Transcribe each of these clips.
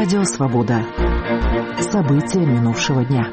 Радио «Свобода». События минувшего дня.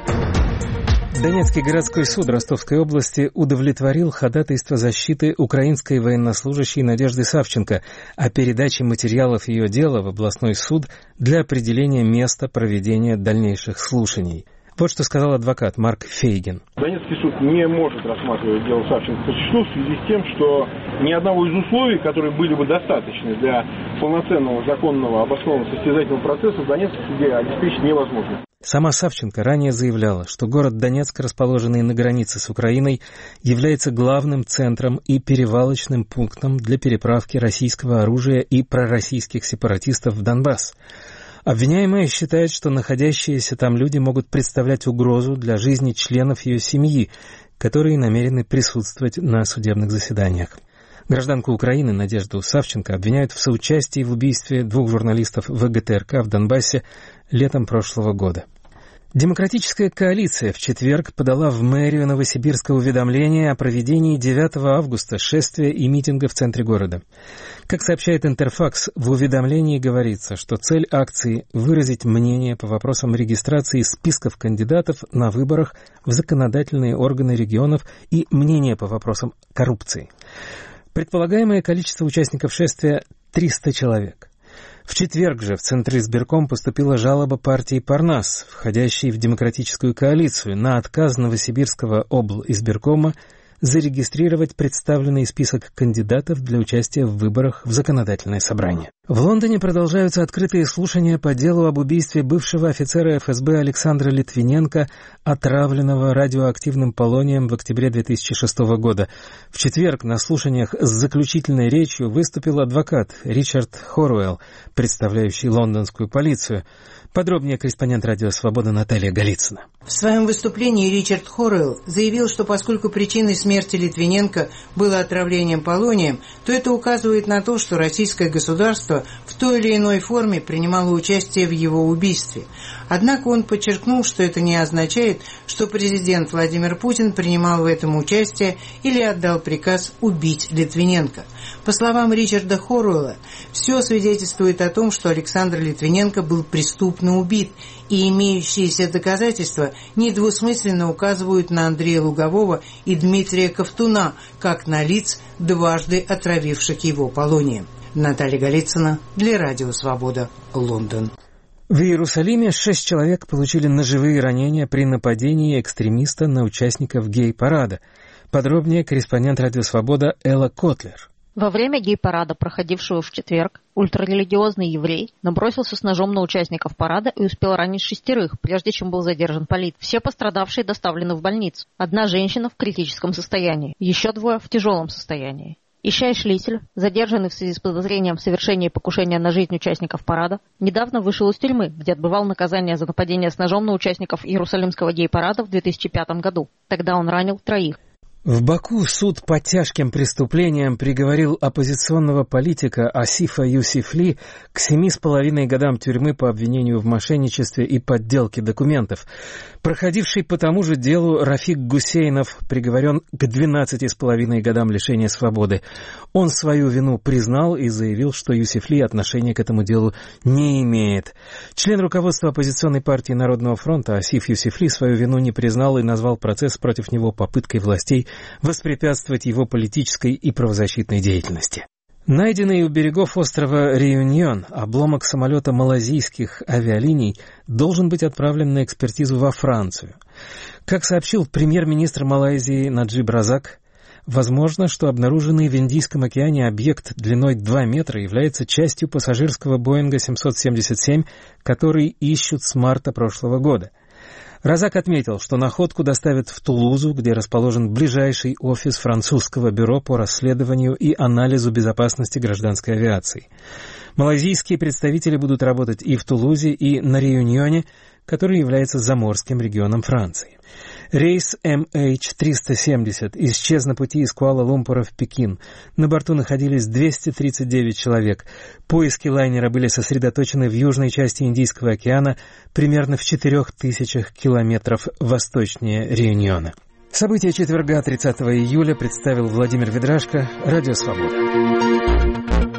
Донецкий городской суд Ростовской области удовлетворил ходатайство защиты украинской военнослужащей Надежды Савченко о передаче материалов ее дела в областной суд для определения места проведения дальнейших слушаний. Вот что сказал адвокат Марк Фейгин. Донецкий суд не может рассматривать дело Савченко по существу в связи с тем, что ни одного из условий, которые были бы достаточны для полноценного, законного, обоснованного состязательного процесса в Донецком суде обеспечить невозможно. Сама Савченко ранее заявляла, что город Донецк, расположенный на границе с Украиной, является главным центром и перевалочным пунктом для переправки российского оружия и пророссийских сепаратистов в Донбасс. Обвиняемая считает, что находящиеся там люди могут представлять угрозу для жизни членов ее семьи, которые намерены присутствовать на судебных заседаниях. Гражданку Украины Надежду Савченко обвиняют в соучастии в убийстве 2 журналистов ВГТРК в Донбассе летом прошлого года. Демократическая коалиция в четверг подала в мэрию Новосибирска уведомление о проведении 9 августа шествия и митинга в центре города. Как сообщает Интерфакс, в уведомлении говорится, что цель акции – выразить мнение по вопросам регистрации списков кандидатов на выборах в законодательные органы регионов и мнение по вопросам коррупции. Предполагаемое количество участников шествия – 300 человек. В четверг же в Центризбирком поступила жалоба партии «Парнас», входящей в демократическую коалицию, на отказ Новосибирского облизбиркома зарегистрировать представленный список кандидатов для участия в выборах в законодательное собрание. В Лондоне продолжаются открытые слушания по делу об убийстве бывшего офицера ФСБ Александра Литвиненко, отравленного радиоактивным полонием в октябре 2006 года. В четверг на слушаниях с заключительной речью выступил адвокат Ричард Хоруэлл, представляющий лондонскую полицию. Подробнее корреспондент «Радио Свобода» Наталья Голицына. В своем выступлении Ричард Хоруэлл заявил, что поскольку причиной смерти Литвиненко было отравлением полонием, то это указывает на то, что российское государство в той или иной форме принимало участие в его убийстве. Однако он подчеркнул, что это не означает, что президент Владимир Путин принимал в этом участие или отдал приказ убить Литвиненко. По словам Ричарда Хоруэлла, все свидетельствует о том, что Александр Литвиненко был преступно убит, и имеющиеся доказательства недвусмысленно указывают на Андрея Лугового и Дмитрия Ковтуна, как на лиц, дважды отравивших его полонием. Наталья Голицына для Радио Свобода, Лондон. В Иерусалиме 6 человек получили ножевые ранения при нападении экстремиста на участников гей-парада. Подробнее корреспондент «Радио Свобода» Элла Котлер. Во время гей-парада, проходившего в четверг, ультрарелигиозный еврей набросился с ножом на участников парада и успел ранить 6, прежде чем был задержан полицией. Все пострадавшие доставлены в больницу. 1 женщина в критическом состоянии, еще 2 в тяжелом состоянии. Ишай Шлитель, задержанный в связи с подозрением в совершении покушения на жизнь участников парада, недавно вышел из тюрьмы, где отбывал наказание за нападение с ножом на участников Иерусалимского гей-парада в 2005 году. Тогда он ранил 3. В Баку суд по тяжким преступлениям приговорил оппозиционного политика Асифа Юсифли к 7,5 годам тюрьмы по обвинению в мошенничестве и подделке документов. Проходивший по тому же делу Рафик Гусейнов приговорен к 12,5 годам лишения свободы. Он свою вину признал и заявил, что Юсифли отношения к этому делу не имеет. Член руководства оппозиционной партии Народного фронта Асиф Юсифли свою вину не признал и назвал процесс против него попыткой властей воспрепятствовать его политической и правозащитной деятельности. Найденный у берегов острова Реюньон обломок самолета малайзийских авиалиний должен быть отправлен на экспертизу во Францию. Как сообщил премьер-министр Малайзии Наджиб Разак, возможно, что обнаруженный в Индийском океане объект длиной 2 метра является частью пассажирского Боинга 777, который ищут с марта прошлого года. Разак отметил, что находку доставят в Тулузу, где расположен ближайший офис французского бюро по расследованию и анализу безопасности гражданской авиации. Малайзийские представители будут работать и в Тулузе, и на Реюньоне, который является заморским регионом Франции. Рейс MH370 исчез на пути из Куала-Лумпура в Пекин. На борту находились 239 человек. Поиски лайнера были сосредоточены в южной части Индийского океана, примерно в 4000 километров восточнее Реюньона. События четверга, 30 июля, представил Владимир Ведрашко, Радио Свобода.